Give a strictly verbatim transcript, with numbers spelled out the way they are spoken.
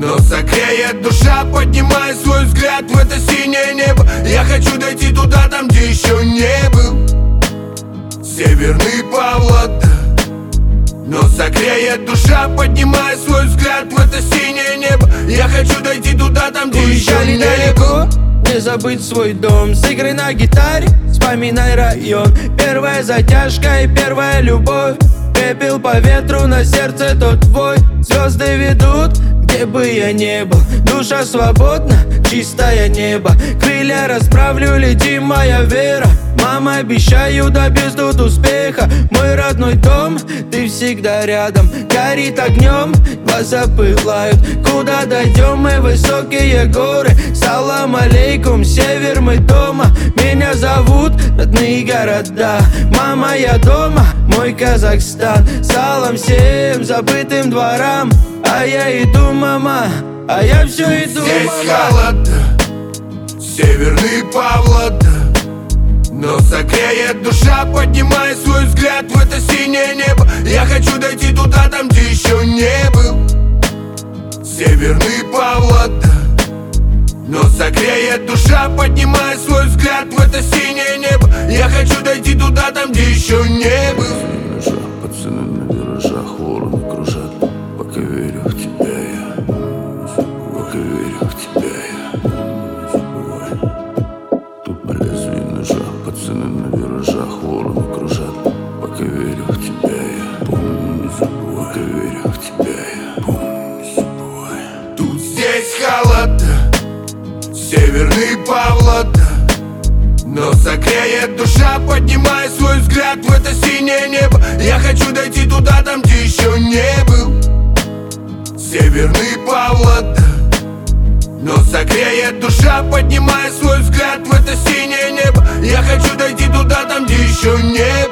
но согреет душа, поднимая свой взгляд в это синее небо. Я хочу дойти туда, там, где еще не был. Северный Павлодар. Но согреет душа, поднимая свой взгляд в это синее небо. Я хочу дойти туда, там, где еще не был. Не забыть свой дом, сыграй на гитаре, вспоминай район. Первая затяжка и первая любовь. Пепел по ветру, на сердце тот твой. Звезды ведут, где бы я не был. Душа свободна, чистое небо. Крылья расправлю, лети, моя вера. Мама, обещаю, добьюсь тут успеха. Мой родной дом, ты всегда рядом. Горит огнем, глаза пылают. Куда дойдем мы, высокие горы? Салам алейкум, север, мы дома. Меня зовут родные города. Мама, я дома, мой Казахстан. Салам всем забытым дворам. А я иду, мама, а я все иду, здесь мама. холода, Северный Павлодар. Но согреет душа, поднимая свой взгляд в это синее небо. Я хочу дойти туда, там, где еще не был. Северный Павлодар. Но согреет душа, поднимая свой взгляд в это синее небо. Я хочу дойти туда, там, где еще не был. Пацаны на виражах, вороны кружат. Пока верю в тебя я, пока верю в тебя я. Тут на лезвии ножа, пацаны на виражах, вороны кружат. Пока верю в тебя я, помни, не забывай. Пока верю в тебя я, помни, не забывай. Тут здесь холода, Северный Павлодар. Но согреет душа, поднимая свой взгляд в это синее небо. Я хочу дойти туда, там, где еще не был. Северный Павлодар. Но согреет душа, поднимая свой взгляд в это синее небо. Я хочу дойти туда, там, где еще не был.